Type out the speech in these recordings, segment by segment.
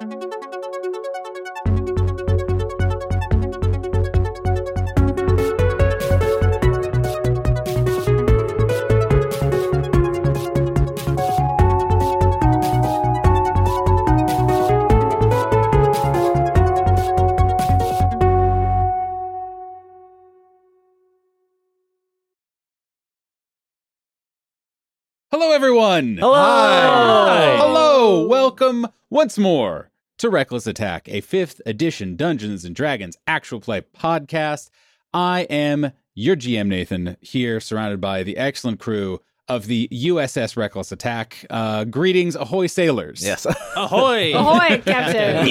Hello, everyone. Hello. Hi. Hello. Welcome once more to Reckless Attack, a 5th edition Dungeons & Dragons actual play podcast. I am your GM, Nathan, here surrounded by the excellent crew of the USS Reckless Attack. Greetings, ahoy, sailors. Yes. Ahoy! Ahoy, Captain!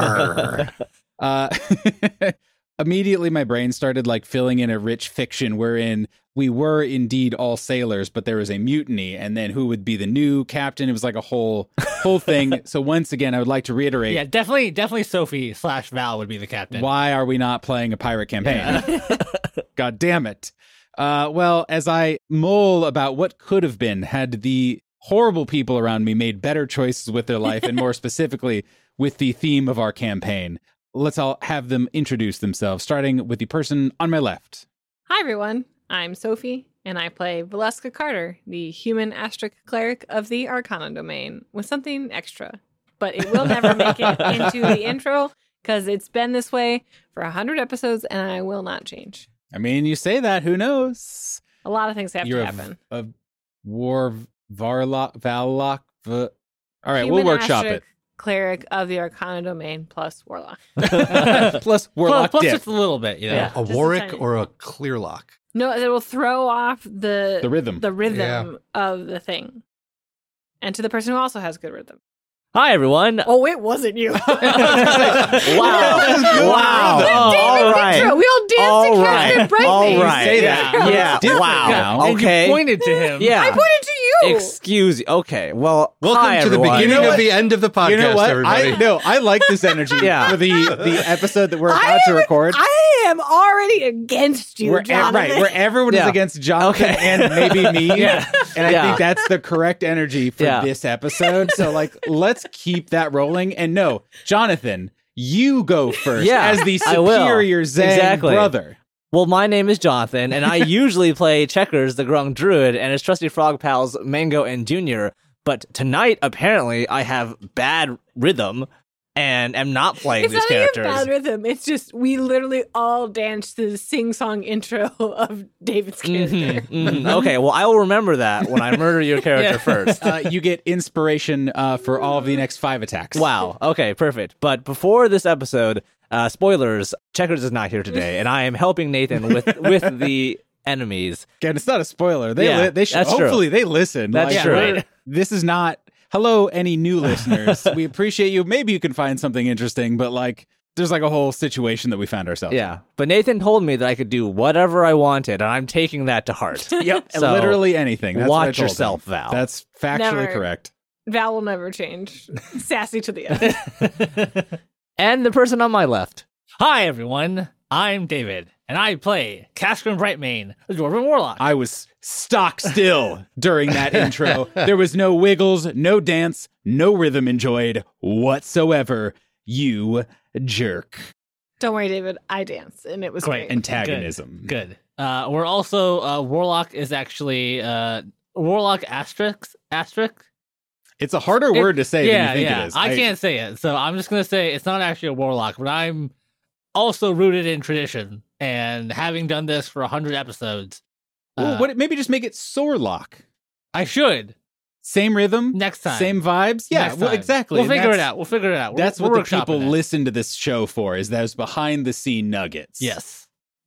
Immediately, my brain started filling in a rich fiction wherein we were indeed all sailors, but there was a mutiny, and then who would be the new captain? It was like a whole thing. So once again, I would like to reiterate. Yeah, definitely Sophie/Val would be the captain. Why are we not playing a pirate campaign? Yeah. God damn it. Well, as I mull about what could have been had the horrible people around me made better choices with their life, and more specifically with the theme of our campaign, let's all have them introduce themselves, starting with the person on my left. Hi, everyone. I'm Sophie, and I play Valeska Carter, the human Astric cleric of the Arcana domain, with something extra. But it will never make it into the intro, because it's been this way for 100 episodes, and I will not change. I mean, you say that, who knows? A lot of things have to happen. A War Varlock, Vallock. All right, Human we'll workshop Astric it. Cleric of the Arcana domain plus Warlock. Plus Warlock plus dip. just a little bit, you know? Yeah. A Just Warwick a tiny- or a Clearlock? No, it will throw off the rhythm. Yeah. of the thing. And to the person who also has good rhythm. Hi, everyone. Oh, it wasn't you. Wow. David's all right. intro. We all danced All to right. Captain Brightface. All right. Say that. Yeah. Different Wow. now. And Okay. you pointed to him. Yeah. I pointed to you. Excuse you. Okay. Well, Welcome hi, to the everyone. beginning You know of what? the end of the podcast, You know what? everybody. I like this energy Yeah. for the episode that we're about to record. I am already against you, Jonathan. Right, where everyone is Yeah. against Jonathan Okay. and maybe me. Yeah. And I Yeah. think that's the correct energy for Yeah. this episode. So let's keep that rolling. And no, Jonathan, you go first Yeah, as the I will. superior Zang Exactly. brother. Well, my name is Jonathan, and I usually play Checkers, the Grung Druid, and his trusty frog pals, Mango and Junior. But tonight, apparently, I have bad rhythm and am not playing It's these not even characters. bad rhythm. It's just we literally all danced to the sing-song intro of David's character. Okay, well, I will remember that when I murder your character first. You get inspiration for all of the next 5 attacks. Wow. Okay, perfect. But before this episode, spoilers, Checkers is not here today, and I am helping Nathan with the enemies. Again, it's not a spoiler. They Yeah, they should that's true. hopefully they listen. That's true. This is not hello, any new listeners. We appreciate you. Maybe you can find something interesting, but there's a whole situation that we found ourselves. Yeah. But Nathan told me that I could do whatever I wanted, and I'm taking that to heart. Yep. So, literally anything. That's what I watch told yourself, him. Val. That's factually Never. correct. Val will never change. Sassy to the end. And the person on my left. Hi, everyone. I'm David, and I play Cascarin Brightmane, the Dwarven Warlock. I was stock still during that intro. There was no wiggles, no dance, no rhythm enjoyed whatsoever. You jerk. Don't worry, David. I danced, and it was Great. great. Antagonism. Good. We're also, Warlock is actually, Warlock asterisk? It's a harder word to say than you think it is. I can't say it, so I'm just going to say it's not actually a Warlock, but I'm also rooted in tradition, and having done this for 100 episodes. Maybe just make it Sorelock. I should. Same rhythm, Next time. same vibes. Yeah, Next well, time. exactly. We'll And figure it that's- out. We'll figure it out. That's We're what the workshopping people it. listen to this show for, is those behind the scene nuggets. Yes.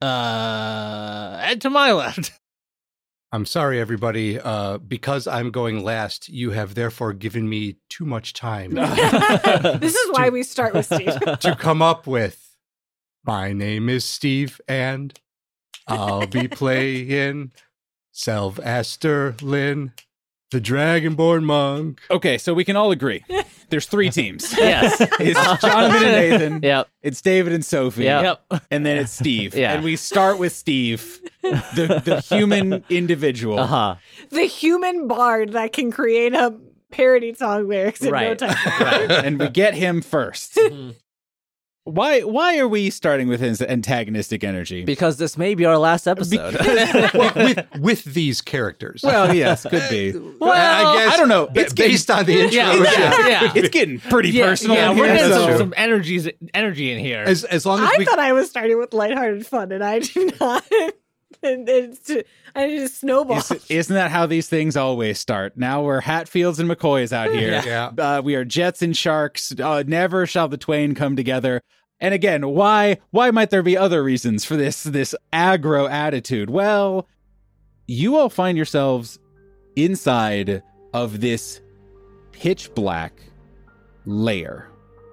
And to my left. I'm sorry, everybody. Because I'm going last, you have therefore given me too much time This is why we start with Steve. to come up with. My name is Steve, and I'll be playing Sylvester Lynn, the Dragonborn monk. Okay, so we can all agree. There's 3 teams. Yes. It's Jonathan and Nathan. Yep. It's David and Sophie. Yep. And then it's Steve. Yeah. And we start with Steve, the human individual. Uh-huh. The human bard that can create a parody song lyrics in no Right. time. And we get him first. Why are we starting with his antagonistic energy? Because this may be our last episode. with these characters. Well, yes, could be. Well, I guess I don't know. It's based on the intro. Yeah. It's getting pretty personal. Yeah, in we're here, getting so- some energy in here. As long as I we thought I was starting with lighthearted fun, and I do not. And I just snowball. Isn't that how these things always start? Now we're Hatfields and McCoys out here. Yeah. We are Jets and Sharks. Never shall the twain come together. And again, why might there be other reasons for this aggro attitude? Well, you all find yourselves inside of this pitch black lair.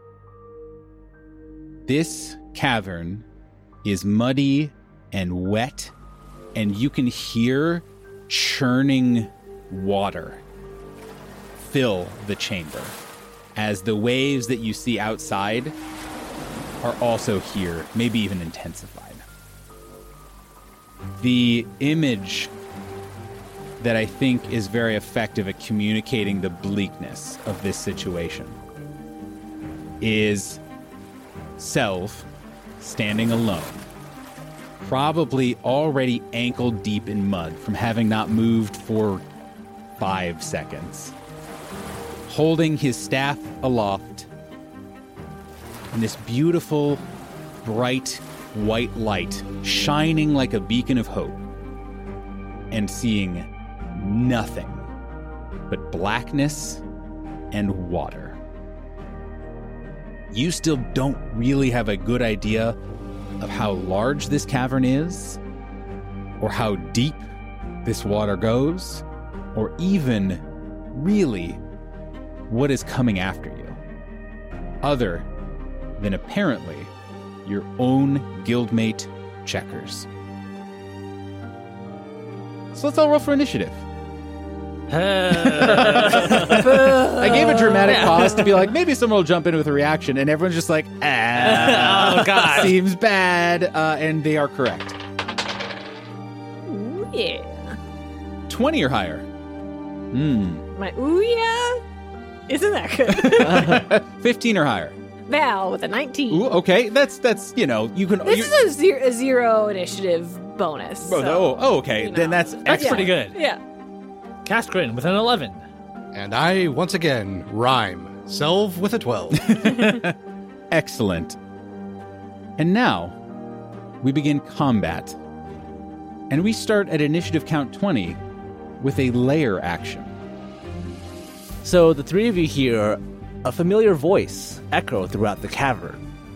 This cavern is muddy and wet, and you can hear churning water fill the chamber as the waves that you see outside are also here, maybe even intensified. The image that I think is very effective at communicating the bleakness of this situation is Selv standing alone, probably already ankle deep in mud from having not moved for 5 seconds, holding his staff aloft, and this beautiful, bright, white light shining like a beacon of hope, and seeing nothing but blackness and water. You still don't really have a good idea of how large this cavern is, or how deep this water goes, or even really what is coming after you, other than apparently your own guildmate Checkers. So let's all roll for initiative. I gave a dramatic pause to be like, maybe someone will jump in with a reaction, and everyone's just like, Oh, God. seems bad, and they are correct. Ooh, yeah. 20 or higher. My ooh yeah. Isn't that good? 15 or higher. Val with a 19. Ooh, okay, that's you know, you can. This is a zero initiative bonus. So, okay. you know. Then that's That's pretty good. Yeah. Kaskrin with an 11. And I, once again, rhyme. Selv with a 12. excellent. And now we begin combat, and we start at initiative count 20 with a layer action. So the three of you hear a familiar voice echo throughout the cavern.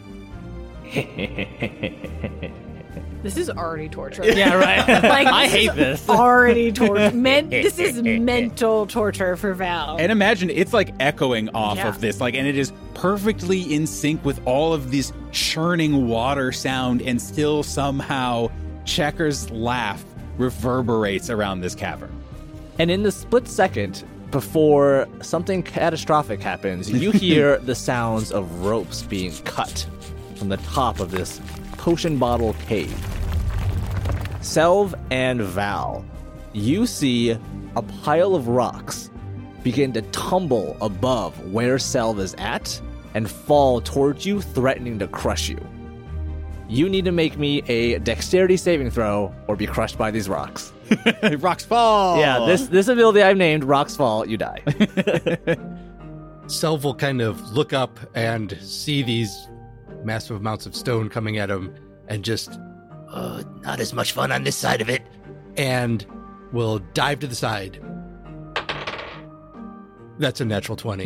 This is already torture. Yeah, right. Like, I this hate is this. Already torture. This is mental torture for Val. And imagine it's like echoing off Yeah. of this, like, and it is perfectly in sync with all of this churning water sound, and still somehow Checker's laugh reverberates around this cavern. And in the split second before something catastrophic happens, you hear the sounds of ropes being cut from the top of this potion bottle cave. Selv and Val, you see a pile of rocks begin to tumble above where Selv is at and fall towards you, threatening to crush you. You need to make me a dexterity saving throw or be crushed by these rocks. Rocks fall. Yeah, this ability I've named Rocks Fall, you die. Selv will kind of look up and see these massive amounts of stone coming at him and just, not as much fun on this side of it, and will dive to the side. That's a natural 20.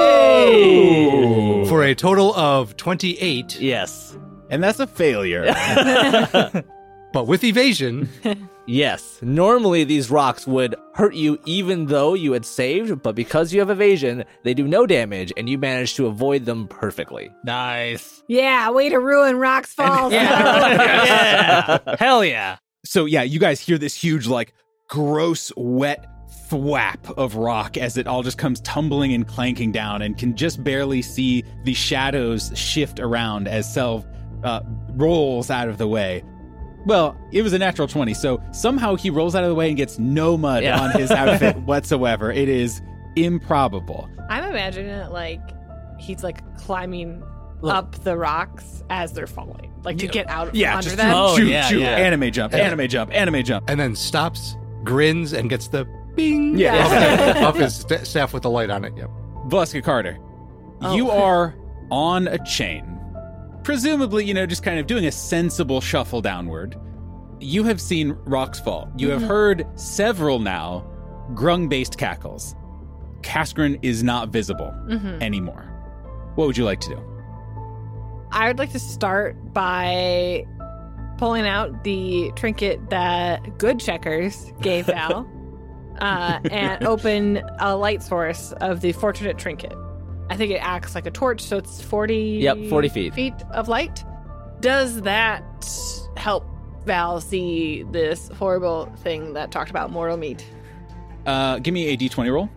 Ooh. For a total of 28, Yes. And that's a failure. but with evasion, Yes. Normally these rocks would hurt you even though you had saved, but because you have evasion, they do no damage and you manage to avoid them perfectly. Nice. Yeah, way to ruin Rocks Falls. Yeah. Hell yeah. So yeah, you guys hear this huge, like, gross, wet thwap of rock as it all just comes tumbling and clanking down, and can just barely see the shadows shift around as Selv rolls out of the way. Well, it was a natural 20, so somehow he rolls out of the way and gets no mud Yeah. on his outfit whatsoever. It is improbable. I'm imagining it like he's like climbing up the rocks as they're falling, like to get out Yeah, under just them. Oh, shoot, yeah, shoot, yeah. anime jump, anime jump, anime jump. And then stops, grins, and gets the bing Yeah. off his staff with the light on it. Yep. Valeska Carter, you are on a chain. Presumably, just kind of doing a sensible shuffle downward. You have seen rocks fall. You have heard several now grung-based cackles. Kaskrin is not visible anymore. What would you like to do? I would like to start by pulling out the trinket that Good Checkers gave Val and open a light source of the Fortunate Trinket. I think it acts like a torch, so it's 40, 40 feet. feet of light. Does that help Val see this horrible thing that talked about mortal meat? Give me a d20 roll.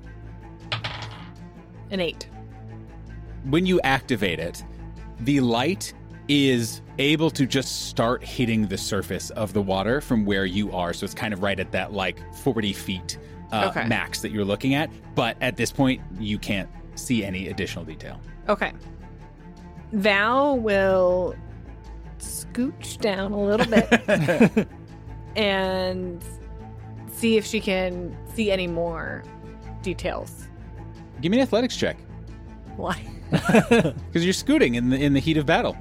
An 8. When you activate it, the light is able to just start hitting the surface of the water from where you are. So it's kind of right at that 40 feet Okay. max that you're looking at. But at this point, you can't see any additional detail. Okay. Val will scooch down a little bit and see if she can see any more details. Give me an athletics check. Why? Because you're scooting in the heat of battle.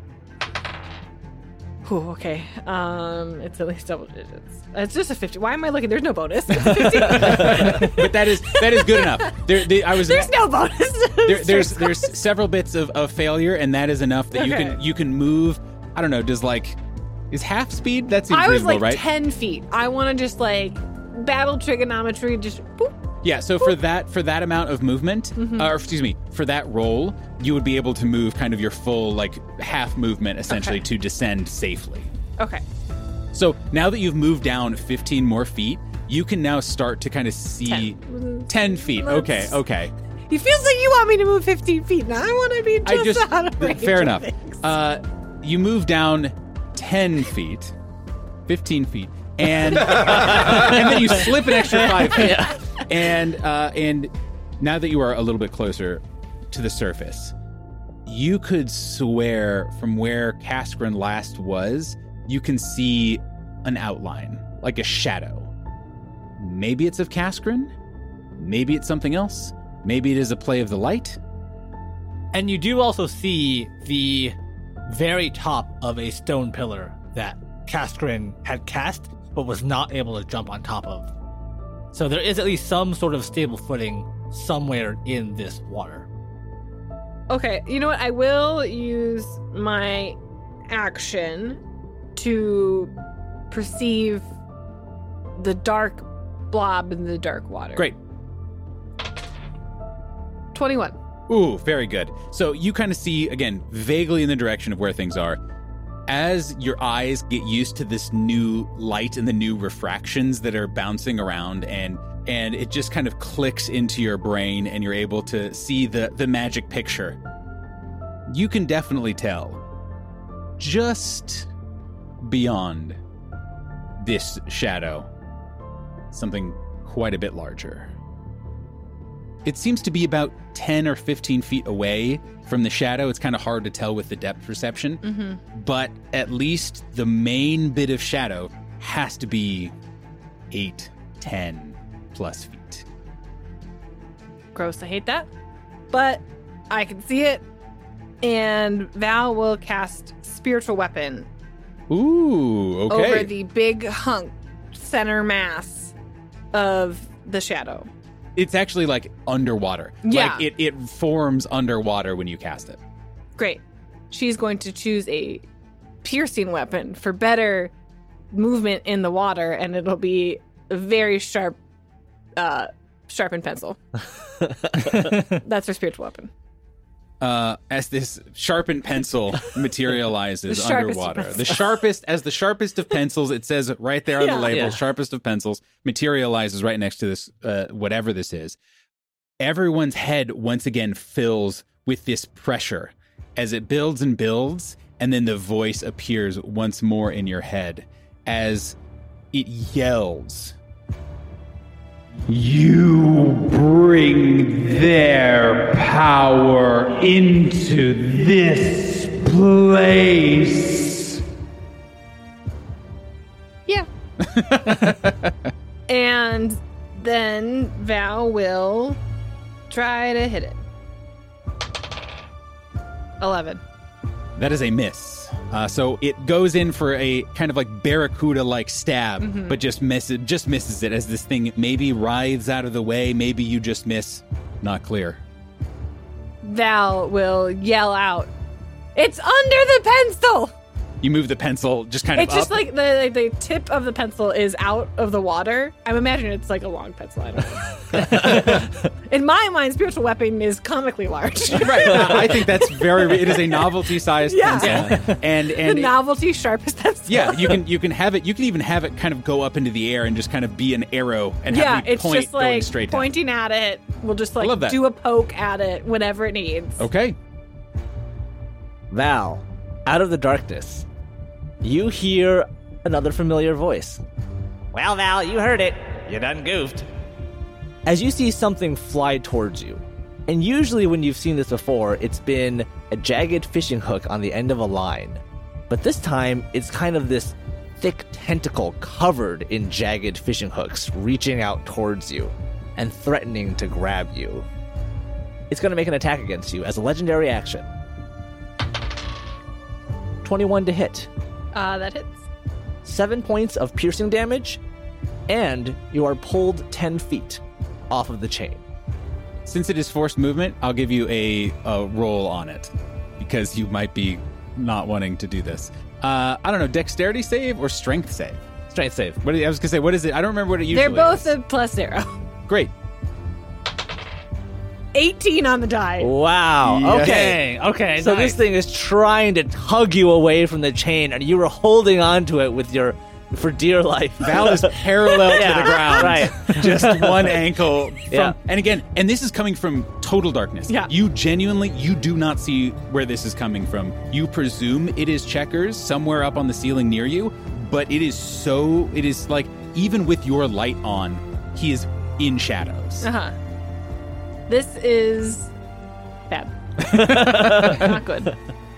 Ooh, okay. It's at least double digits. It's just a 50. Why am I looking? There's no bonus. It's 50. But that is good enough. There's no bonus. there's several bits of failure, and that is enough that Okay. you can move. I don't know. Is half speed? That seems I was reasonable, like right? 10 feet. I want to just battle trigonometry, just boop. Yeah, so for that amount of movement, for that roll, you would be able to move kind of your full half movement essentially Okay. to descend safely. Okay. So now that you've moved down 15 more feet, you can now start to kind of see 10 feet. Okay. It feels like you want me to move 15 feet, and I want to be just out of range. Fair of enough. things. You move down 10 feet, 15 feet, and and then you slip an extra 5 feet. And now that you are a little bit closer to the surface, you could swear from where Kaskrin last was, you can see an outline, like a shadow. Maybe it's of Kaskrin. Maybe it's something else. Maybe it is a play of the light. And you do also see the very top of a stone pillar that Kaskrin had cast, but was not able to jump on top of. So there is at least some sort of stable footing somewhere in this water. Okay, you know what? I will use my action to perceive the dark blob in the dark water. Great. 21. Ooh, very good. So you kind of see, again, vaguely in the direction of where things are. As your eyes get used to this new light and the new refractions that are bouncing around, and it just kind of clicks into your brain and you're able to see the magic picture, you can definitely tell just beyond this shadow something quite a bit larger. It seems to be about 10 or 15 feet away from the shadow. It's kind of hard to tell with the depth perception, but at least the main bit of shadow has to be 8, 10 plus feet. Gross, I hate that. But I can see it, and Val will cast Spiritual Weapon Ooh, okay. over the big hunk center mass of the shadow. It's actually like underwater. Yeah. Like it forms underwater when you cast it. Great. She's going to choose a piercing weapon for better movement in the water, and it'll be a very sharp, sharpened pencil. That's her spiritual weapon. As this sharpened pencil materializes The sharpest of underwater. pencils. The sharpest of pencils, it says right there on the Yeah. label, Yeah. sharpest of pencils, materializes right next to this, whatever this is. Everyone's head once again fills with this pressure as it builds and builds, and then the voice appears once more in your head as it yells. You bring their power into this place. Yeah. And then Val will try to hit it. 11. That is a miss. So it goes in for a kind of like barracuda-like stab, but just misses it as this thing maybe writhes out of the way. Maybe you just miss. Not clear. Val will yell out, "It's under the pencil!" You move the pencil just kind of It's just up. like the tip of the pencil is out of the water. I'm imagining it's like a long pencil. I don't know. In my mind, spiritual weapon is comically large. Right. I think that's it is a novelty-sized Yeah. pencil. And The novelty sharpest pencil. yeah, you can have it. You can even have it kind of go up into the air and just kind of be an arrow and Yeah, have me it's point just going like straight down. pointing at it. We'll just love like that. do a poke at it whenever it needs. Okay. Val, out of the darkness, you hear another familiar voice. Well, Val, you heard it. You done goofed. As you see something fly towards you, and usually when you've seen this before, it's been a jagged fishing hook on the end of a line. But this time, it's kind of this thick tentacle covered in jagged fishing hooks reaching out towards you and threatening to grab you. It's going to make an attack against you as a legendary action. 21 to hit. That hits. 7 points of piercing damage, and you are pulled 10 feet off of the chain. Since it is forced movement, I'll give you a roll on it because you might be not wanting to do this. I don't know, dexterity save or strength save? Strength save. I was going to say, what is it? I don't remember what it usually They're both is. a +0. Great. 18 on the die. Wow. Yes. Okay. Okay, So nice. this thing is trying to tug you away from the chain, and you were holding on to it with for dear life. Val is parallel to Yeah, the ground. right. Just one ankle. Yeah. And again, this is coming from total darkness. Yeah. You do not see where this is coming from. You presume it is Checkers somewhere up on the ceiling near you, but it is like, even with your light on, he is in shadows. Uh-huh. This is bad. Not good.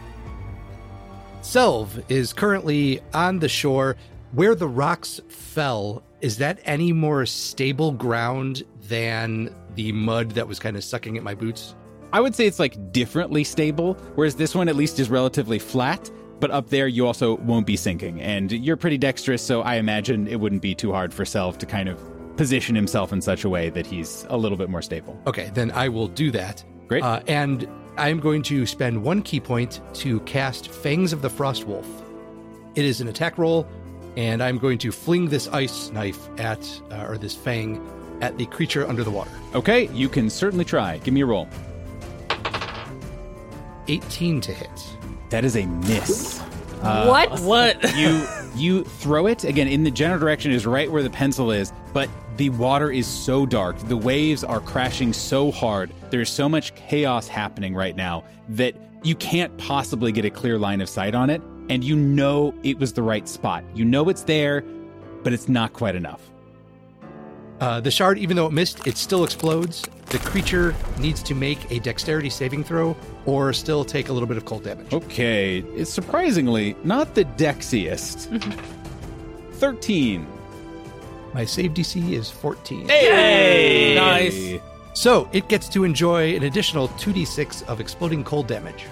Selv is currently on the shore. Where the rocks fell, is that any more stable ground than the mud that was kind of sucking at my boots? I would say it's like differently stable, whereas this one at least is relatively flat, but up there you also won't be sinking. And you're pretty dexterous, so I imagine it wouldn't be too hard for Selv to kind of position himself in such a way that he's a little bit more stable. Okay, then I will do that. Great. And I'm going to spend 1 key point to cast Fangs of the Frost Wolf. It is an attack roll, and I'm going to fling this ice knife or this fang at the creature under the water. Okay, you can certainly try. Give me a roll. 18 to hit. That is a miss. What? You throw it again in the general direction is right where the pencil is, but the water is so dark. The waves are crashing so hard. There's so much chaos happening right now that you can't possibly get a clear line of sight on it, and you know it was the right spot. You know it's there, but it's not quite enough. The shard, even though it missed, it still explodes. The creature needs to make a dexterity saving throw or still take a little bit of cold damage. Okay, it's surprisingly not the dexiest. 13. My save DC is 14. Hey! Nice. So it gets to enjoy an additional 2d6 of exploding cold damage.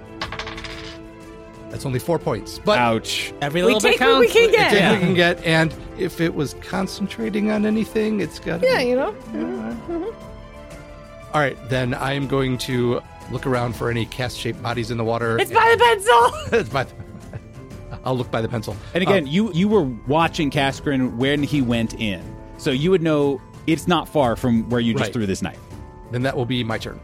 That's only 4 points. But Ouch. Every We little bit take what we counts. can get. take what we can get, and if it was concentrating on anything, it's got to Yeah, be... you know? All right, then I am going to look around for any cast-shaped bodies in the water. It's by the pencil! It's by the- I'll look by the pencil. And again, you were watching Kaskrin when he went in. So you would know it's not far from where you just Right. threw this knife. Then that will be my turn.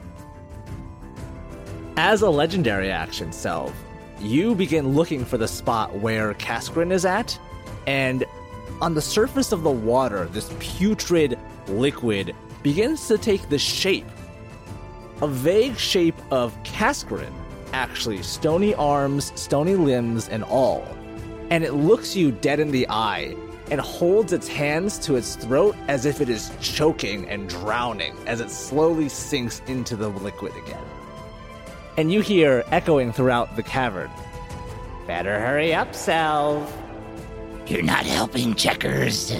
As a legendary action, Selv, you begin looking for the spot where Kaskrin is at, and on the surface of the water, this putrid liquid begins to take the shape, a vague shape of Kaskrin, actually, stony arms, stony limbs, and all. And it looks you dead in the eye and holds its hands to its throat as if it is choking and drowning as it slowly sinks into the liquid again. And you hear echoing throughout the cavern, "Better hurry up, Selv." You're not helping, Checkers.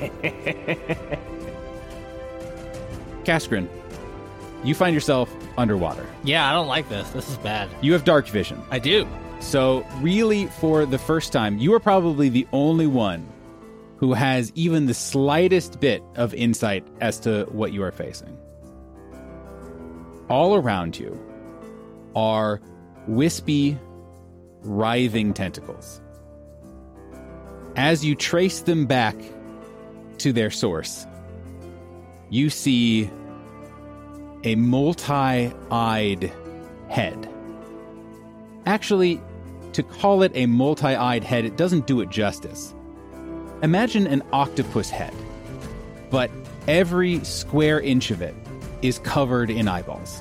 Kaskrin, you find yourself underwater. Yeah, I don't like this. This is bad. You have dark vision. I do. So really, for the first time, you are probably the only one who has even the slightest bit of insight as to what you are facing. All around you are wispy, writhing tentacles. As you trace them back to their source, you see a multi-eyed head. Actually, to call it a multi-eyed head, it doesn't do it justice. Imagine an octopus head, but every square inch of it is covered in eyeballs.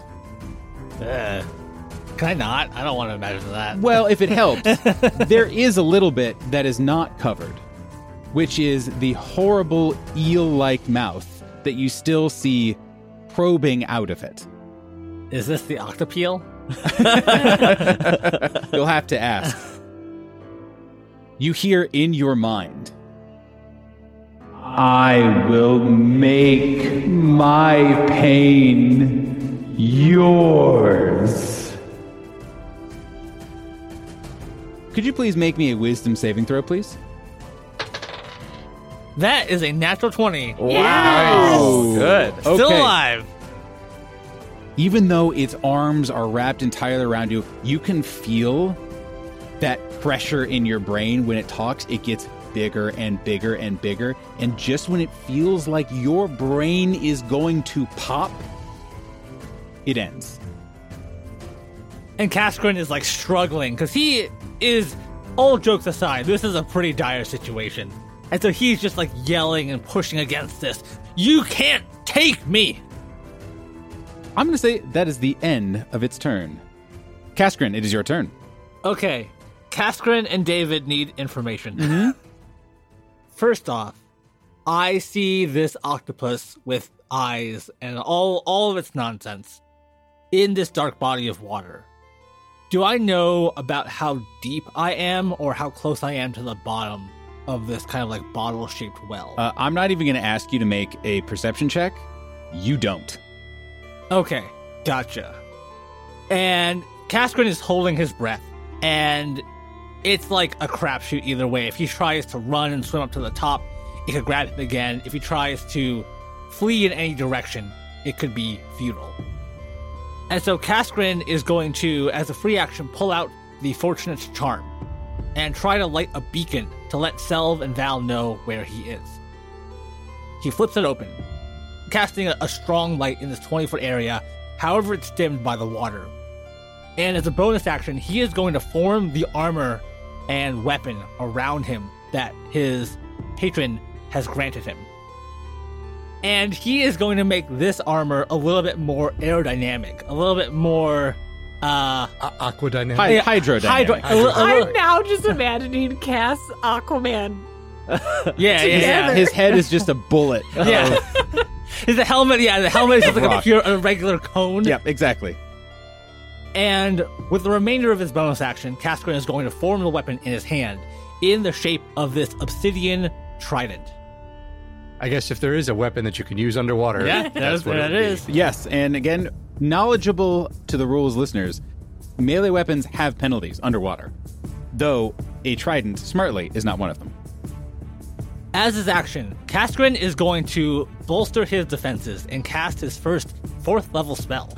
Can I not? I don't want to imagine that. Well, if it helps, there is a little bit that is not covered, which is the horrible eel-like mouth that you still see probing out of it. Is this the octopeel? You'll have to ask. You hear in your mind, "I will make my pain yours." Could you please make me a wisdom saving throw, please? That is a natural 20. Wow. Good. Still alive. Even though its arms are wrapped entirely around you, you can feel that pressure in your brain when it talks. It gets bigger and bigger and bigger. And just when it feels like your brain is going to pop, it ends. And Kaskrin is like struggling because he is, all jokes aside, this is a pretty dire situation. And so he's just like yelling and pushing against this. You can't take me! I'm going to say that is the end of its turn. Kaskrin, it is your turn. Okay, Kaskrin and David need information. First off, I see this octopus with eyes and all of its nonsense in this dark body of water. Do I know about how deep I am or how close I am to the bottom of this kind of like bottle-shaped well? I'm not even going to ask you to make a perception check. You don't. Okay, gotcha. And Kaskrin is holding his breath, and it's like a crapshoot either way. If he tries to run and swim up to the top, it could grab him again. If he tries to flee in any direction, it could be futile. And so Kaskrin is going to, as a free action, pull out the Fortunate's Charm and try to light a beacon to let Selv and Val know where he is. He flips it open, casting a strong light in this 20-foot area, however it's dimmed by the water. And as a bonus action, he is going to form the armor and weapon around him that his patron has granted him. And he is going to make this armor a little bit more aerodynamic, a little bit more Aquadynamic. Hydrodynamic. I'm now just imagining Cass Aquaman. Yeah. His head is just a bullet. Yeah. The helmet is just like a regular cone. Yep, exactly. And with the remainder of his bonus action, Kaskrin is going to form the weapon in his hand in the shape of this obsidian trident. I guess if there is a weapon that you can use underwater, Yeah, that's what that it is. Yes, and again, knowledgeable to the rules listeners, melee weapons have penalties underwater, though a trident, smartly, is not one of them. As his action, Kaskrin is going to bolster his defenses and cast his first 4th level spell.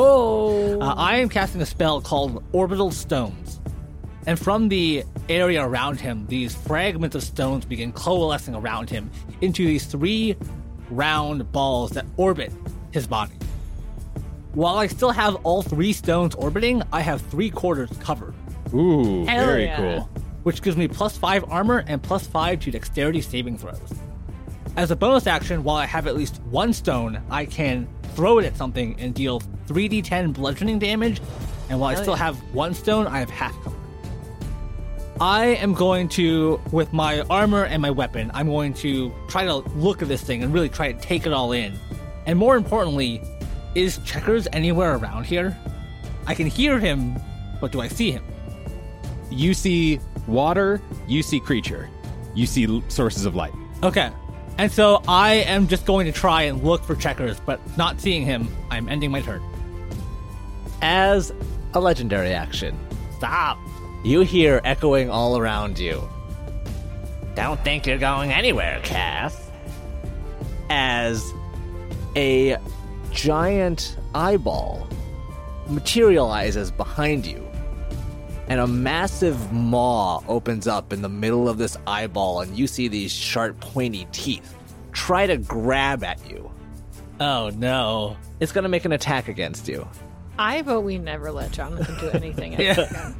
I am casting a spell called Orbital Stones. And from the area around him, these fragments of stones begin coalescing around him into these 3 round balls that orbit his body. While I still have all 3 stones orbiting, I have 3/4 covered, Ooh, Hell very yeah. cool. which gives me +5 armor and +5 to dexterity saving throws. As a bonus action, while I have at least 1 stone, I can throw it at something and deal 3d10 bludgeoning damage, and while I still have 1 stone, I have half cover. I am going to, with my armor and my weapon, I'm going to try to look at this thing and really try to take it all in. And more importantly, is Checkers anywhere around here? I can hear him, but do I see him? You see water, you see creature, you see sources of light. Okay. And so I am just going to try and look for Checkers, but not seeing him, I'm ending my turn. As a legendary action, Stop. you hear echoing all around you Don't think you're going anywhere, Cass. as a giant eyeball materializes behind you, and a massive maw opens up in the middle of this eyeball, and you see these sharp, pointy teeth try to grab at you. Oh no. It's going to make an attack against you. I vote we never let Jonathan do anything ever Yeah. again.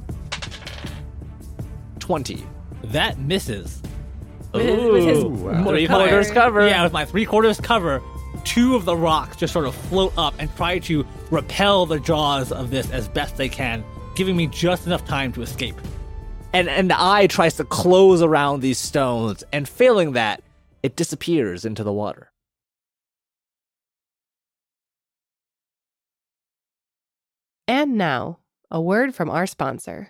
20. That misses. With his Three-quarters cover. Yeah, with my 3/4 cover, 2 of the rocks just sort of float up and try to repel the jaws of this as best they can, giving me just enough time to escape. And the eye tries to close around these stones, and failing that, it disappears into the water. And now, a word from our sponsor.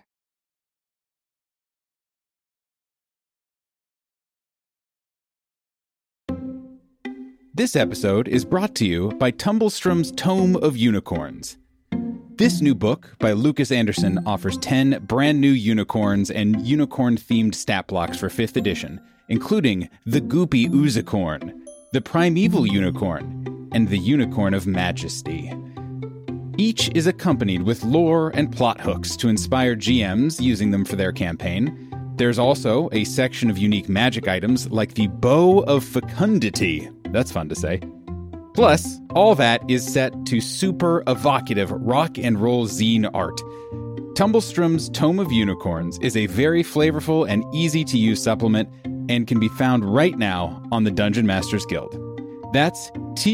This episode is brought to you by Tumblestrom's Tome of Unicorns. This new book by Lucas Anderson offers 10 brand new unicorns and unicorn-themed stat blocks for 5th edition, including the Goopy Oozicorn, the Primeval Unicorn, and the Unicorn of Majesty. Each is accompanied with lore and plot hooks to inspire GMs using them for their campaign. There's also a section of unique magic items like the Bow of Fecundity. That's fun to say. Plus, all that is set to super evocative rock and roll zine art. Tumblestrom's Tome of Unicorns is a very flavorful and easy-to-use supplement and can be found right now on the Dungeon Masters Guild. That's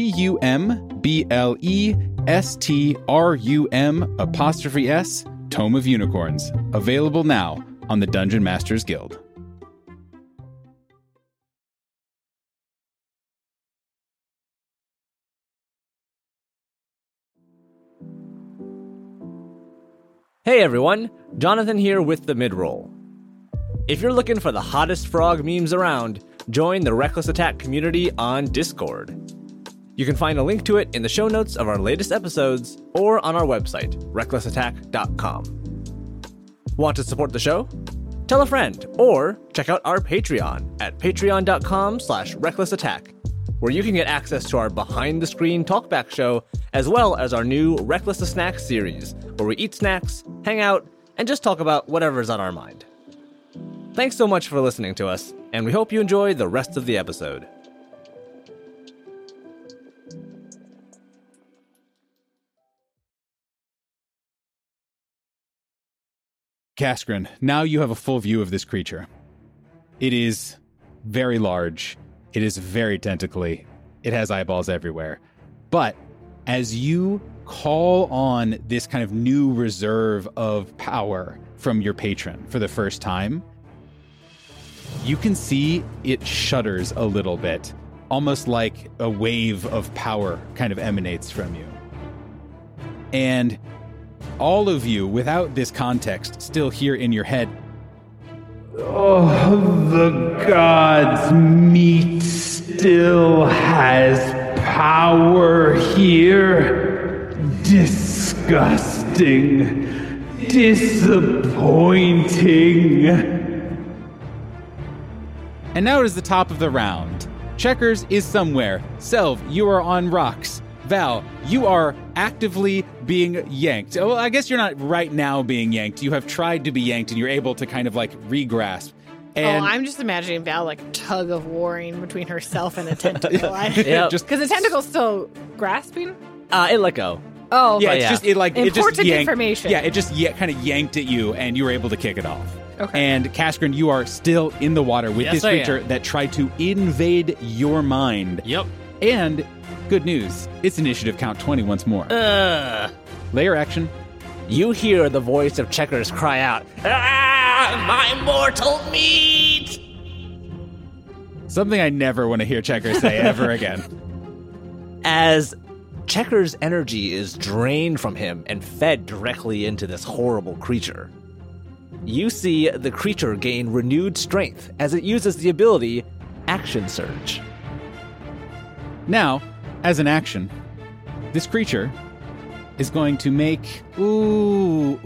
TUMBLESTRUM''S, Tome of Unicorns, available now on the Dungeon Masters Guild. Hey everyone, Jonathan here with the midroll. If you're looking for the hottest frog memes around, join the Reckless Attack community on Discord. You can find a link to it in the show notes of our latest episodes or on our website, recklessattack.com. Want to support the show? Tell a friend or check out our Patreon at patreon.com/recklessattack, where you can get access to our behind-the-screen talkback show, as well as our new Reckless to Snacks series, where we eat snacks, hang out, and just talk about whatever's on our mind. Thanks so much for listening to us, and we hope you enjoy the rest of the episode. Kaskrin, now you have a full view of this creature. It is very large. It is very tentacly. It has eyeballs everywhere. But as you call on this kind of new reserve of power from your patron for the first time, you can see it shudders a little bit, almost like a wave of power kind of emanates from you. And all of you, without this context, still hear in your head, "Oh, the gods' meat still has power here. Disgusting. Disappointing." And now it is the top of the round. Checkers is somewhere. Selv, you are on rocks. Val, you are actively being yanked. Well, I guess you're not right now being yanked. You have tried to be yanked, and you're able to kind of like regrasp. And I'm just imagining Val like tug of warring between herself and a tentacle. Yep. just Because the tentacle's still grasping? It let go. Oh, yeah, okay. it's just it like it just Important yanked, information. Yeah, it just kind of yanked at you, and you were able to kick it off. Okay. And Kaskrin, you are still in the water with Yes, this I creature am. that tried to invade your mind. Yep. And good news, it's initiative count 20 once more. Layer action. You hear the voice of Checkers cry out, "Ah!" My mortal meat! Something I never want to hear Checker say ever again. As Checker's energy is drained from him and fed directly into this horrible creature, you see the creature gain renewed strength as it uses the ability Action Surge. Now, as an action, this creature is going to make ooh.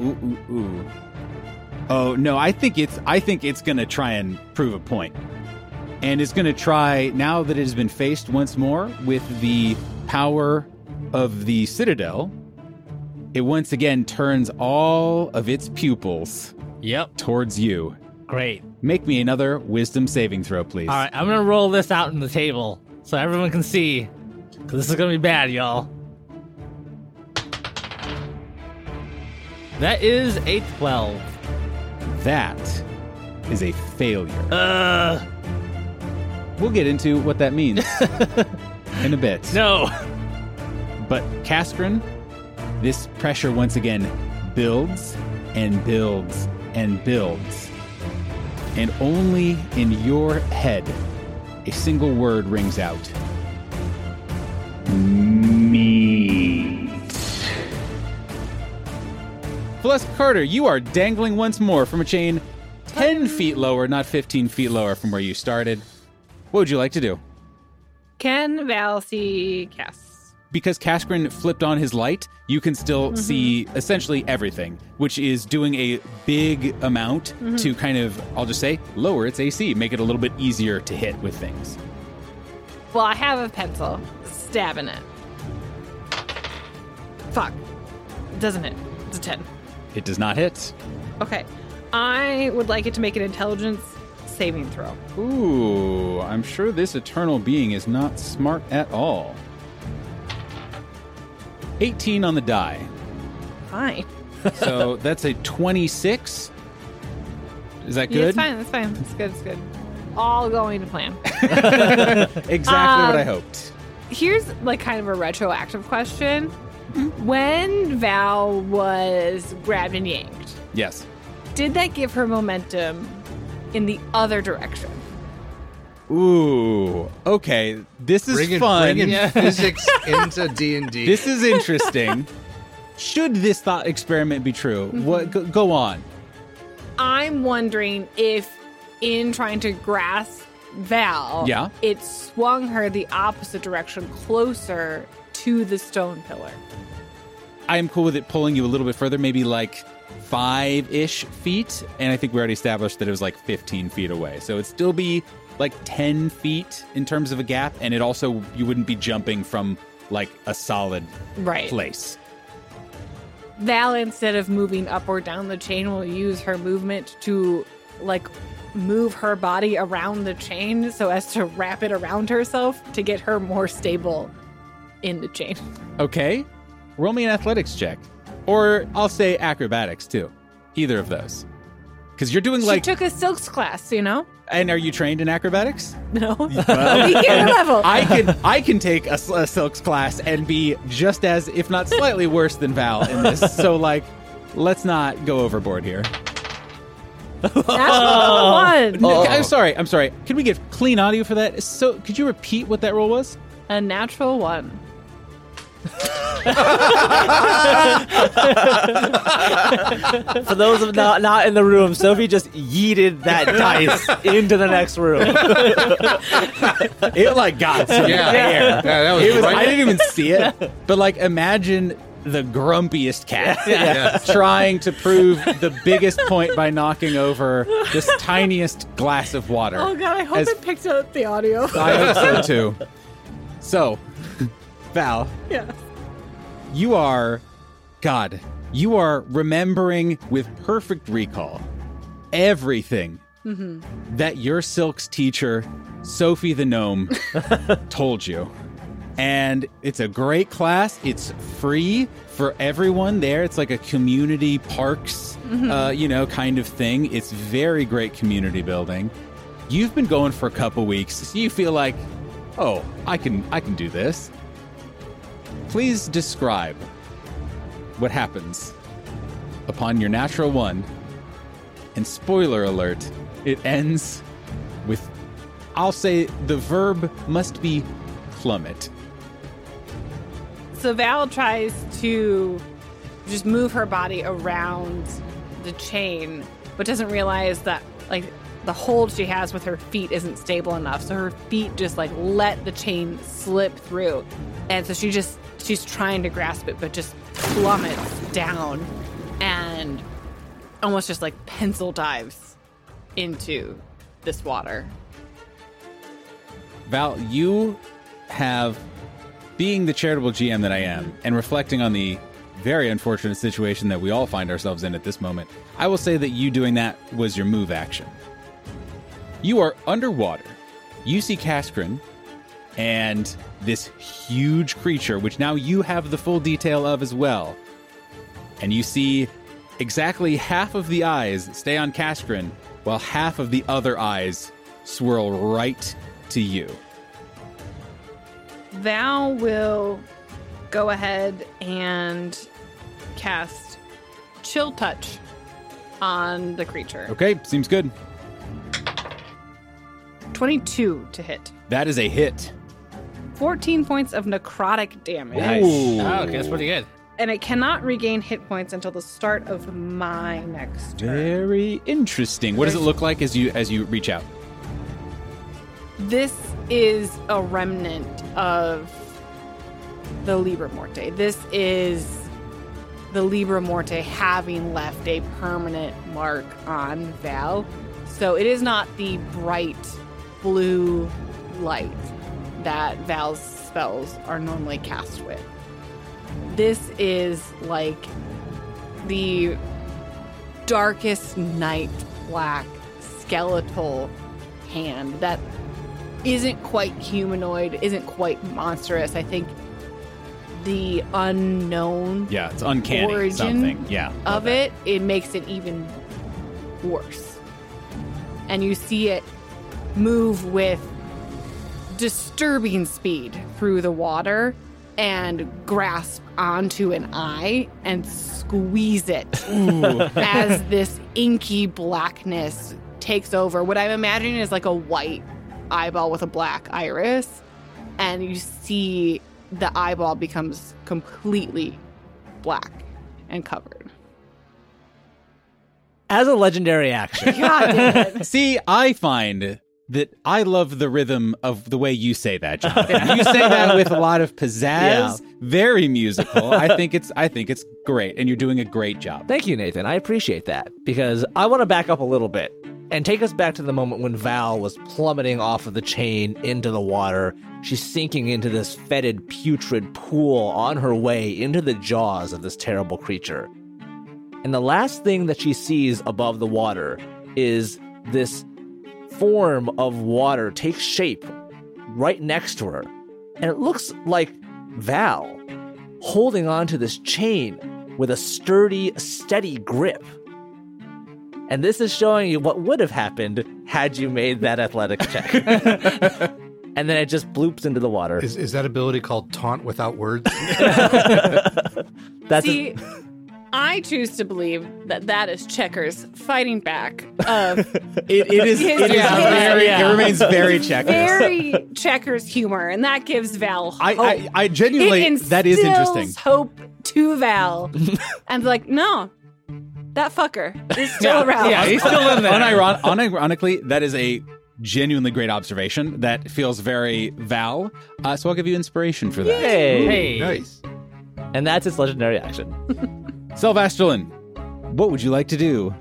Oh no, I think it's gonna try and prove a point. And it's gonna try, now that it has been faced once more with the power of the Citadel, it once again turns all of its pupils towards you. Great. Make me another wisdom saving throw, please. All right, I'm going to roll this out on the table so everyone can see, because this is going to be bad, y'all. That is a 12. That is a failure. We'll get into what that means in a bit. No. But Kaskrin, this pressure once again builds and builds and builds. And only in your head, a single word rings out. Meat. Valeska Carter, you are dangling once more from a chain 10 feet lower, not 15 feet lower from where you started. What would you like to do? Can Val see Cass? Because Kaskrin flipped on his light, you can still see essentially everything, which is doing a big amount to kind of, I'll just say, lower its AC, make it a little bit easier to hit with things. Well, I have a pencil. Stabbing it. Fuck. Doesn't hit. It's a 10. It does not hit. Okay. I would like it to make an intelligence saving throw. Ooh, I'm sure this eternal being is not smart at all. 18 on the die. Fine. So that's a 26. Is that Yeah, good? it's fine. That's fine. It's good. It's good. All going to plan. Exactly what I hoped. Here's like kind of a retroactive question. When Val was grabbed and yanked, Yes. did that give her momentum in the other direction? Ooh, okay. This is fun. Bringing physics into D&D. This is interesting. Should this thought experiment be true? What? Go on. I'm wondering if in trying to grasp Val, Yeah. it swung her the opposite direction, closer to the stone pillar. I am cool with it pulling you a little bit further, maybe like 5-ish feet. And I think we already established that it was like 15 feet away. So it'd still be like 10 feet in terms of a gap. And it also, you wouldn't be jumping from like a solid Right. place. Val, instead of moving up or down the chain, will use her movement to like move her body around the chain so as to wrap it around herself to get her more stable in the chain. Okay. Roll me an athletics check. Or I'll say acrobatics too. Either of those. Because you're doing She like... took a silks class, you know? And are you trained in acrobatics? No. Beginner level. I can take a silks class and be just as, if not slightly worse than Val in this. So, like, let's not go overboard here. Natural one. No, I'm sorry. Can we get clean audio for that? So, could you repeat what that roll was? A natural one. For those of not in the room, Sophie just yeeted that dice into the next room. It like got some air. that was It was, right. I didn't even see it. But like, imagine the grumpiest cat trying to prove the biggest point by knocking over this tiniest glass of water. Oh god, I hope As- it picked up the audio. I hope so too. So, Val, Yeah. you are remembering with perfect recall everything that your Silks teacher, Sophie the Gnome, told you. And it's a great class. It's free for everyone there. It's like a community parks, kind of thing. It's very great community building. You've been going for a couple weeks, so you feel like, oh, I can do this. Please describe what happens upon your natural one And spoiler alert, it ends with, I'll say the verb must be plummet. So Val tries to just move her body around the chain, but doesn't realize that like the hold she has with her feet isn't stable enough. So her feet just like let the chain slip through. And so she's trying to grasp it, but just plummets down and almost just like pencil dives into this water. Val, you have, being the charitable GM that I am, and reflecting on the very unfortunate situation that we all find ourselves in at this moment, I will say that you doing that was your move action. You are underwater. You see Kaskrin and this huge creature, which now you have the full detail of as well. And you see exactly half of the eyes stay on Kaskrin, while half of the other eyes swirl right to you. Val will go ahead and cast Chill Touch on the creature. Okay, seems good. 22 to hit. That is a hit. 14 points of necrotic damage. Ooh. Oh, okay, that's pretty good. And it cannot regain hit points until the start of my next turn. Very interesting. What does it look like as you reach out? This is a remnant of the Libra Morte. This is the Libra Morte having left a permanent mark on Val. So it is not the bright blue light that Val's spells are normally cast with. This is like the darkest night black skeletal hand that isn't quite humanoid, isn't quite monstrous. I think the unknown Yeah, it's uncanny origin something. Yeah. of it makes it even worse. And you see it move with disturbing speed through the water and grasp onto an eye and squeeze it as this inky blackness takes over. What I'm imagining is like a white eyeball with a black iris, and you see the eyeball becomes completely black and covered. As a legendary action, God damn it. See, I find that I love the rhythm of the way you say that, Jonathan. You say that with a lot of pizzazz, very musical. I think it's great, and you're doing a great job. thank you, Nathan. I appreciate that because I want to back up a little bit and take us back to the moment when Val was plummeting off of the chain into the water. She's sinking into this fetid, putrid pool on her way into the jaws of this terrible creature. And the last thing that she sees above the water is this form of water takes shape right next to her. And it looks like Val holding onto this chain with a sturdy, steady grip. And this is showing you what would have happened had you made that athletic check. And then it just bloops into the water. Is that ability called taunt without words? That's See, I choose to believe that is Checkers fighting back. Of It remains very checkers. very Checkers humor, and that gives Val hope. I genuinely, it that is instills interesting. hope to Val, and like, no, that fucker is still around. Yeah, he's still in there. Unironically, that is a genuinely great observation that feels very Val. So I'll give you inspiration for that. Yay. Hey. Nice. And that's its legendary action. Selvastrilin, what would you like to do?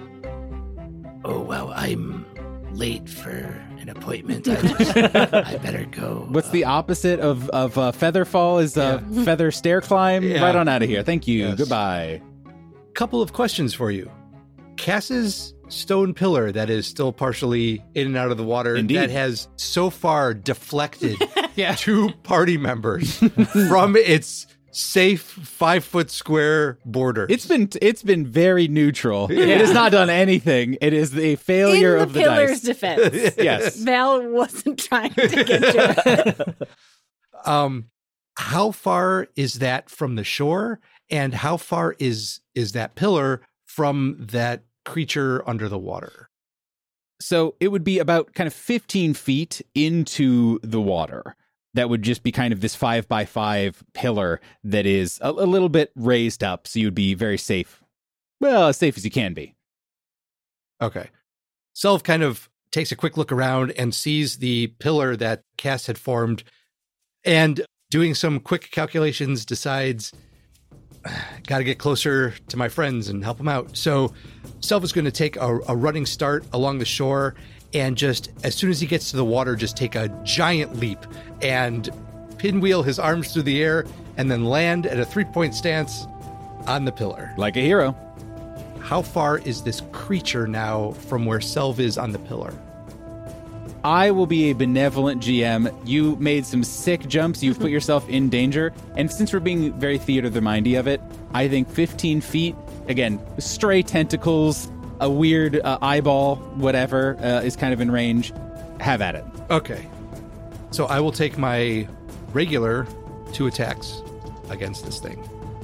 Oh, well, I'm late for an appointment. I better go. What's the opposite of Featherfall? Is Feather Stair Climb? Yeah. Right on out of here. Thank you. Yes. Goodbye. Couple of questions for you. Cass's stone pillar that is still partially in and out of the water, Indeed. that has so far deflected Yeah. 2 party members from its safe 5-foot square border. It's been very neutral. It has not done anything. It is a failure In of the the pillar's dice. defense, Yes. Val wasn't trying to get you. How far is that from the shore, and how far is that pillar from that creature under the water? So it would be about kind of 15 feet into the water. That would just be kind of this 5x5 pillar that is a little bit raised up. So you'd be very safe. Well, as safe as you can be. Okay. Selv kind of takes a quick look around and sees the pillar that Cass had formed, and doing some quick calculations decides, got to get closer to my friends and help them out. So Selv is going to take a running start along the shore, and just as soon as he gets to the water, just take a giant leap and pinwheel his arms through the air and then land at a 3-point stance on the pillar. Like a hero. How far is this creature now from where Selv is on the pillar? I will be a benevolent GM. You made some sick jumps. You've put yourself in danger. And since we're being very theater of the mindy of it, I think 15 feet, again, stray tentacles, a weird eyeball, whatever, is kind of in range. Have at it. Okay. So I will take my regular 2 attacks against this thing.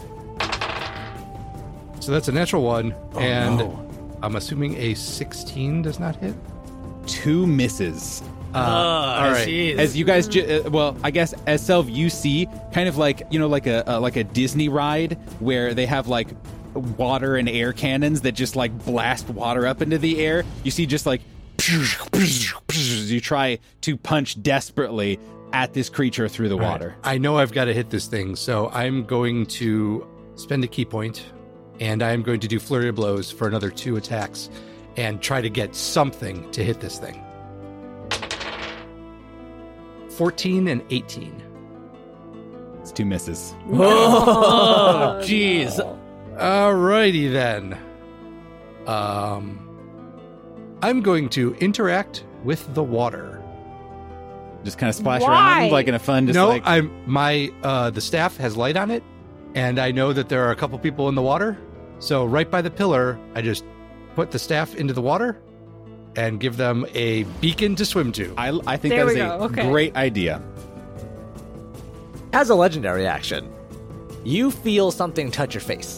So that's a natural 1, and I'm assuming a 16 does not hit? 2 misses. All right. Geez. As you guys, well, I guess as Selv, you see kind of like, like a Disney ride where they have like water and air cannons that just like blast water up into the air. You see just like you try to punch desperately at this creature through the water. Right. I know I've got to hit this thing, so I'm going to spend a key point, and I'm going to do Flurry of Blows for another 2 attacks and try to get something to hit this thing. 14 and 18. It's 2 misses. Oh, jeez. Alrighty then. I'm going to interact with the water. Just kind of splash Why? around like in a fun, just No, like... the staff has light on it, and I know that there are a couple people in the water. So right by the pillar, I just put the staff into the water and give them a beacon to swim to. I think There that is we a go. Okay. great idea. As a legendary action, you feel something touch your face.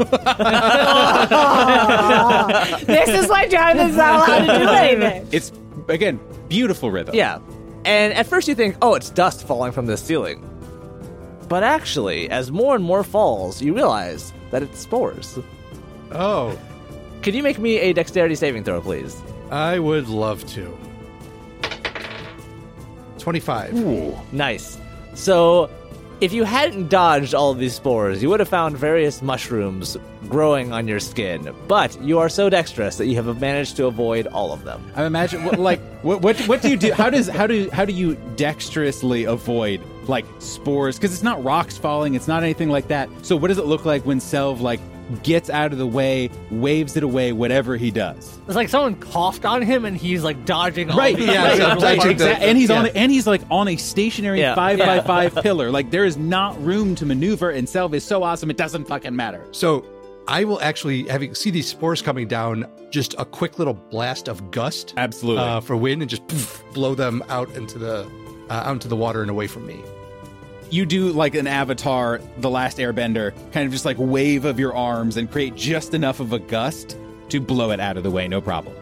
This is why Jonathan's not allowed to do anything. It's, again, beautiful rhythm. Yeah. And at first you think, oh, it's dust falling from the ceiling. But actually, as more and more falls, you realize that it's spores. Oh, Could you make me a dexterity saving throw, please? I would love to. 25. Nice. So, if you hadn't dodged all of these spores, you would have found various mushrooms growing on your skin. But you are so dexterous that you have managed to avoid all of them. I imagine, what do you do? How do you dexterously avoid like spores? Because it's not rocks falling, it's not anything like that. So what does it look like when Selv like gets out of the way, waves it away, whatever he does? It's like someone coughed on him and he's like dodging all Right, these yeah, like, so little dodging parts. the- and he's yeah. and he's like on a stationary Yeah. 5x5 pillar. Like there is not room to maneuver, and Selv is so awesome it doesn't fucking matter. So I will actually, having see these spores coming down, just a quick little blast of gust Absolutely. for wind, and just blow them out into the water and away from me. You do like an Avatar, The Last Airbender, kind of just like wave of your arms and create just enough of a gust to blow it out of the way, no problem.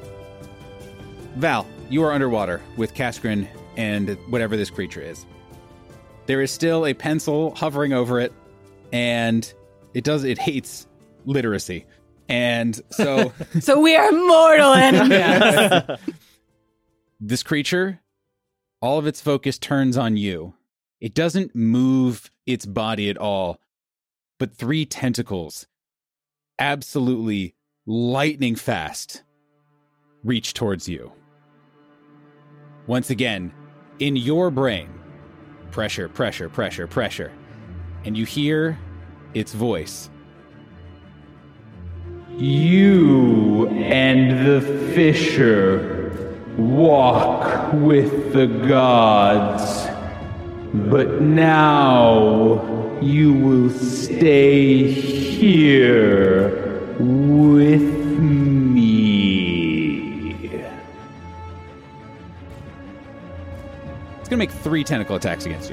Val, you are underwater with Kaskrin and whatever this creature is. There is still a pencil hovering over it, and it hates literacy. And so So we are mortal enemies. this creature, all of its focus turns on you. It doesn't move its body at all, but 3 tentacles, absolutely lightning fast, reach towards you. Once again, in your brain, pressure, pressure, pressure, pressure, and you hear its voice. You and the fisher walk with the gods, but now you will stay here with me. It's going to make 3 tentacle attacks against you.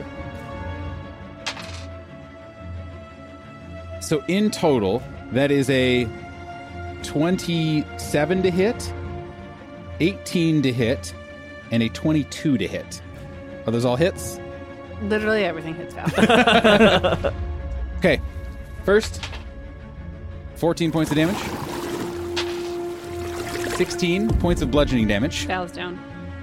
So in total, that is a 27 to hit, 18 to hit, and a 22 to hit. Are those all hits? Literally everything hits Val. Okay. First, 14 points of damage. 16 points of bludgeoning damage. Val's down.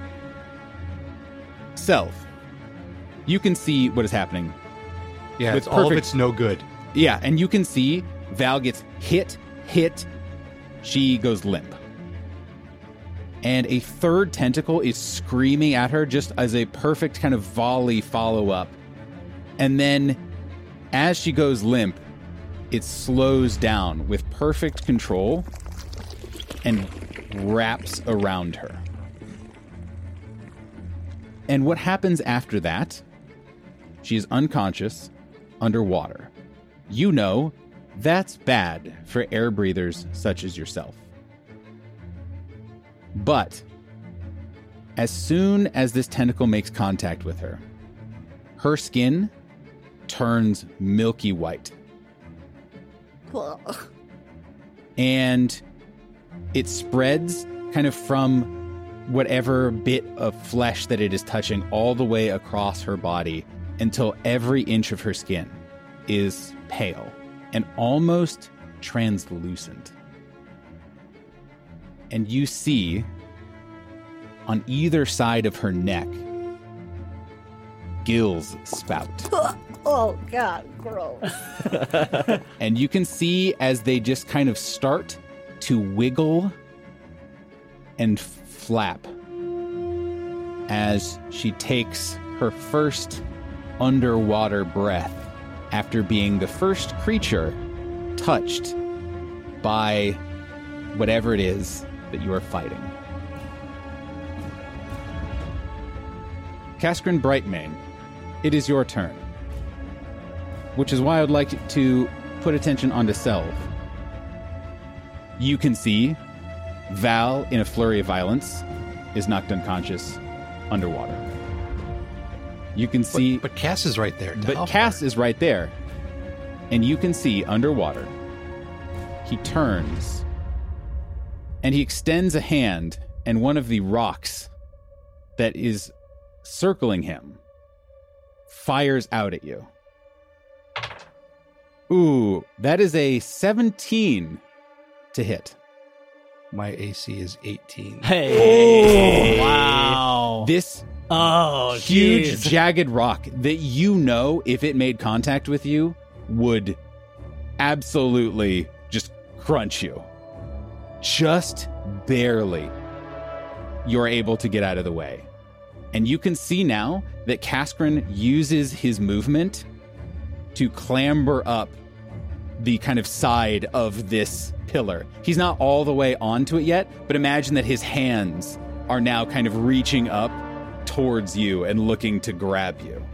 Self. You can see what is happening. Yeah, With all of perfect- it's no good. Yeah, and you can see Val gets hit. She goes limp. And a third tentacle is screaming at her just as a perfect kind of volley follow-up. And then as she goes limp, it slows down with perfect control and wraps around her. And what happens after that? She is unconscious, underwater. You know, that's bad for air breathers such as yourself. But as soon as this tentacle makes contact with her, her skin turns milky white. And it spreads kind of from whatever bit of flesh that it is touching all the way across her body until every inch of her skin is pale and almost translucent. And you see on either side of her neck gills spout. Oh, God, gross. And you can see as they just kind of start to wiggle and flap as she takes her first underwater breath after being the first creature touched by whatever it is that you are fighting. Kaskrin Brightmane, it is your turn. Which is why I would like to put attention onto Selv. You can see Val, in a flurry of violence, is knocked unconscious underwater. You can see... But Cass is right there. to But help Cass her. is right there. And you can see underwater, he turns and he extends a hand, and one of the rocks that is circling him fires out at you. Ooh, that is a 17 to hit. My AC is 18. Hey! Wow! This Oh, huge, jeez. jagged rock that you know, if it made contact with you, would absolutely just crunch you. Just barely, you're able to get out of the way. And you can see now that Kaskrin uses his movement to clamber up the kind of side of this pillar. He's not all the way onto it yet, but imagine that his hands are now kind of reaching up towards you and looking to grab you.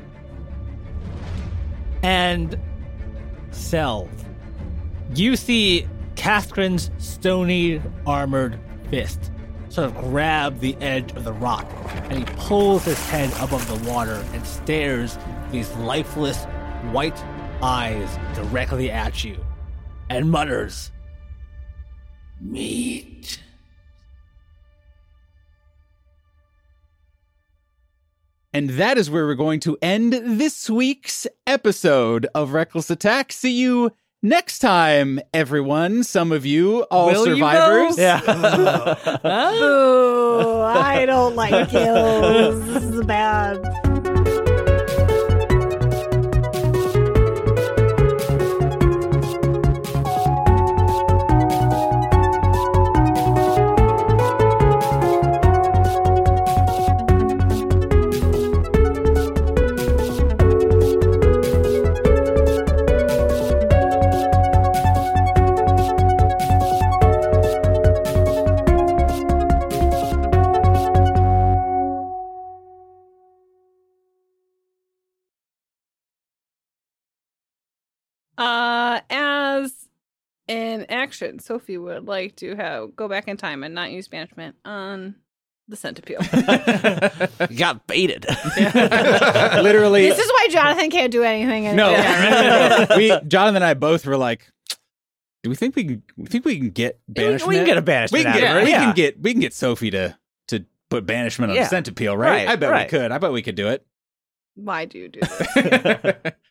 And Selv, you see Kaskrin's stony armored fist sort of grab the edge of the rock, and he pulls his head above the water and stares these lifeless white eyes directly at you and mutters, Meat. And that is where we're going to end this week's episode of Reckless Attack. See you next time, everyone. Some of you, all Will you survivors. know? Boo! I don't like kills. This is bad. As an action, Sophie would like to go back in time and not use banishment on the Centipede. You got baited. Literally. This is why Jonathan can't do anything. No. Jonathan and I both were like, Do we think we can get banishment? We can get a banishment out of her. We can get Sophie to put banishment on the centipede, right? I bet we could. I bet we could do it. Why do you do this?